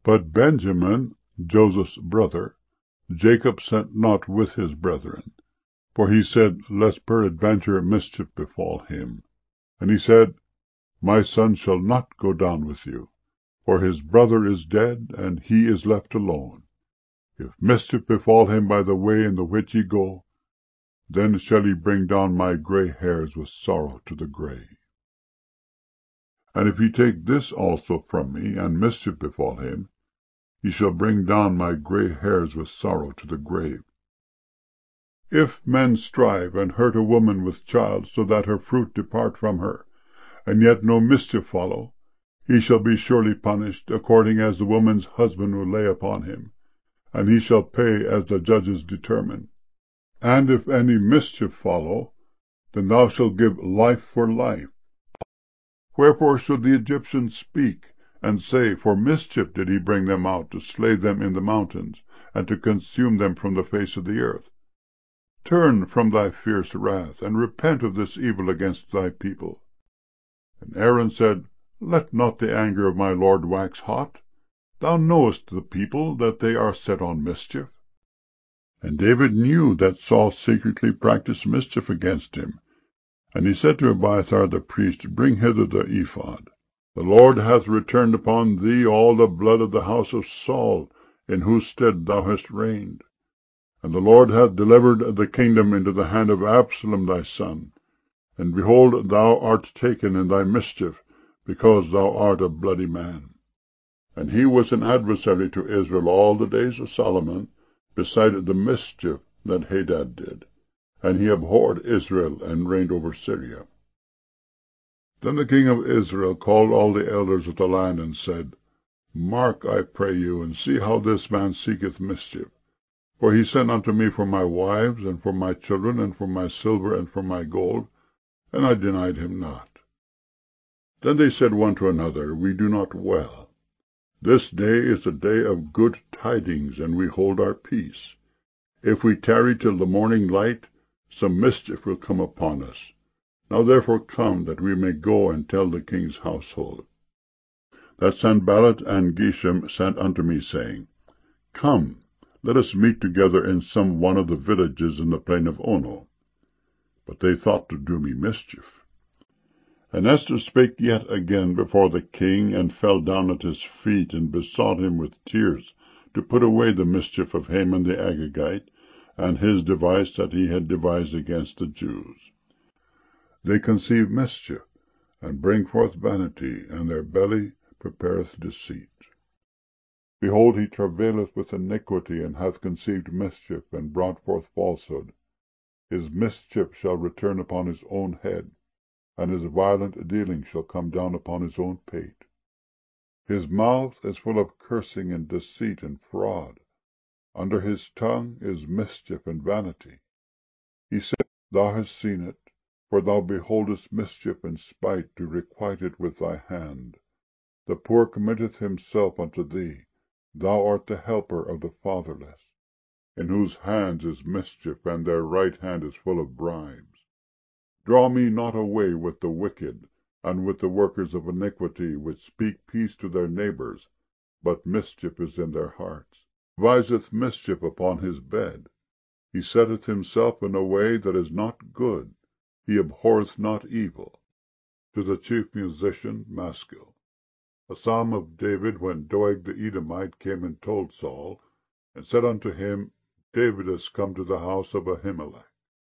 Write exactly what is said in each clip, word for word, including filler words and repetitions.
But Benjamin, Joseph's brother, Jacob sent not with his brethren, for he said, lest peradventure mischief befall him. And he said, My son shall not go down with you, for his brother is dead, and he is left alone. If mischief befall him by the way in the which ye go, then shall he bring down my grey hairs with sorrow to the grave. And if ye take this also from me, and mischief befall him, ye shall bring down my grey hairs with sorrow to the grave. If men strive and hurt a woman with child, so that her fruit depart from her, and yet no mischief follow, he shall be surely punished, according as the woman's husband will lay upon him, and he shall pay as the judges determine. And if any mischief follow, then thou shalt give life for life. Wherefore should the Egyptians speak, and say, For mischief did he bring them out, to slay them in the mountains, and to consume them from the face of the earth? Turn from thy fierce wrath, and repent of this evil against thy people. And Aaron said, Let not the anger of my lord wax hot. Thou knowest the people, that they are set on mischief. And David knew that Saul secretly practiced mischief against him. And he said to Abiathar the priest, Bring hither the ephod. The Lord hath returned upon thee all the blood of the house of Saul, in whose stead thou hast reigned. And the Lord hath delivered the kingdom into the hand of Absalom thy son. And behold, thou art taken in thy mischief, because thou art a bloody man. And he was an adversary to Israel all the days of Solomon, beside the mischief that Hadad did. And he abhorred Israel, and reigned over Syria. Then the king of Israel called all the elders of the land, and said, Mark, I pray you, and see how this man seeketh mischief. For he sent unto me for my wives, and for my children, and for my silver, and for my gold, and I denied him not. Then they said one to another, We do not well. This day is a day of good tidings, and we hold our peace. If we tarry till the morning light, some mischief will come upon us. Now therefore come, that we may go and tell the king's household. That Sanballat and Geshem sent unto me, saying, Come, let us meet together in some one of the villages in the plain of Ono. But they thought to do me mischief. And Esther spake yet again before the king, and fell down at his feet, and besought him with tears to put away the mischief of Haman the Agagite, and his device that he had devised against the Jews. They conceive mischief, and bring forth vanity, and their belly prepareth deceit. Behold, he travaileth with iniquity, and hath conceived mischief, and brought forth falsehood. His mischief shall return upon his own head, and his violent dealing shall come down upon his own pate. His mouth is full of cursing and deceit and fraud. Under his tongue is mischief and vanity. He said, Thou hast seen it, for thou beholdest mischief and spite, to requite it with thy hand. The poor committeth himself unto thee. Thou art the helper of the fatherless, in whose hands is mischief, and their right hand is full of bribes. Draw me not away with the wicked, and with the workers of iniquity, which speak peace to their neighbors, but mischief is in their hearts. Deviseth mischief upon his bed. He setteth himself in a way that is not good. He abhorreth not evil. To the chief musician, Maskil. A psalm of David, when Doeg the Edomite came and told Saul, and said unto him, David is come to the house of Ahimelech.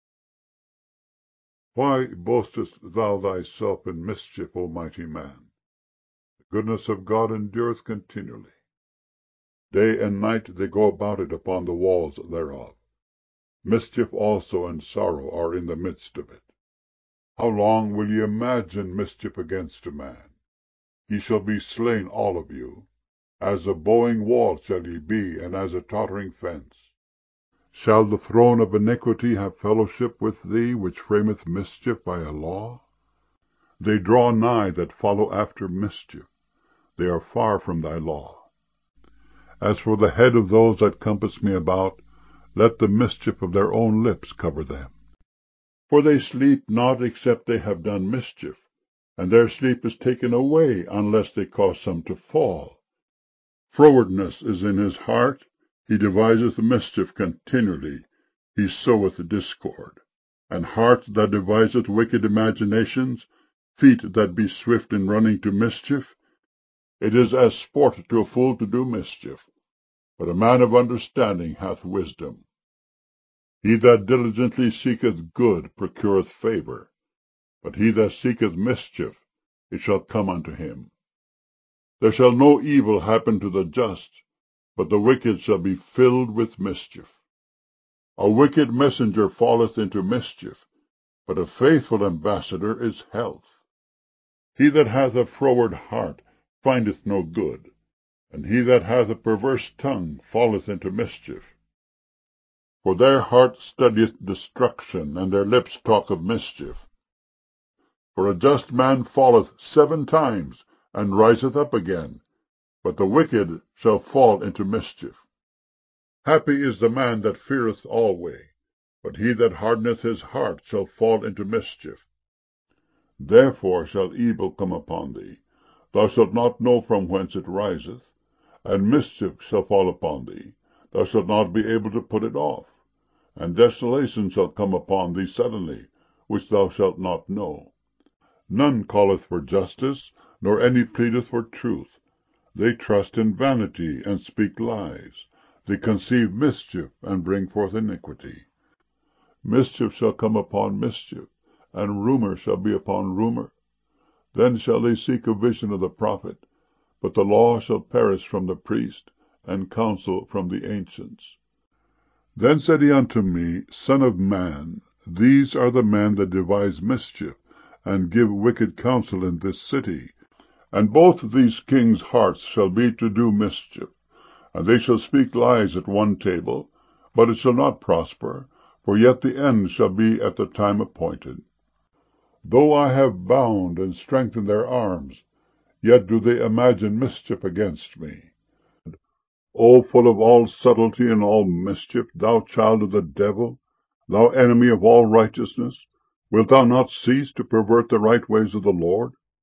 Why boastest thou thyself in mischief, O mighty man? The goodness of God endureth continually. Day and night they go about it upon the walls thereof. Mischief also and sorrow are in the midst of it. How long will ye imagine mischief against a man? Ye shall be slain all of you. As a bowing wall shall ye be, and as a tottering fence. Shall the throne of iniquity have fellowship with thee, which frameth mischief by a law? They draw nigh that follow after mischief. They are far from thy law. As for the head of those that compass me about, let the mischief of their own lips cover them. For they sleep not except they have done mischief, and their sleep is taken away unless they cause some to fall. Frowardness is in his heart, he deviseth mischief continually, he soweth discord. And heart that deviseth wicked imaginations, feet that be swift in running to mischief. It is as sport to a fool to do mischief, but a man of understanding hath wisdom. He that diligently seeketh good procureth favour, but he that seeketh mischief, it shall come unto him. There shall no evil happen to the just, but the wicked shall be filled with mischief. A wicked messenger falleth into mischief, but a faithful ambassador is health. He that hath a froward heart findeth no good, and he that hath a perverse tongue falleth into mischief. For their heart studieth destruction, and their lips talk of mischief. For a just man falleth seven times, and riseth up again, but the wicked shall fall into mischief. Happy is the man that feareth alway, but he that hardeneth his heart shall fall into mischief. Therefore shall evil come upon thee, thou shalt not know from whence it riseth, and mischief shall fall upon thee, thou shalt not be able to put it off, and desolation shall come upon thee suddenly, which thou shalt not know. None calleth for justice, nor any pleadeth for truth. They trust in vanity, and speak lies. They conceive mischief, and bring forth iniquity. Mischief shall come upon mischief, and rumour shall be upon rumour. Then shall they seek a vision of the prophet, but the law shall perish from the priest, and counsel from the ancients. Then said he unto me, Son of man, these are the men that devise mischief, and give wicked counsel in this city. And both these kings' hearts shall be to do mischief, and they shall speak lies at one table, but it shall not prosper, for yet the end shall be at the time appointed. Though I have bound and strengthened their arms, yet do they imagine mischief against me. O full of all subtlety and all mischief, thou child of the devil, thou enemy of all righteousness, wilt thou not cease to pervert the right ways of the Lord?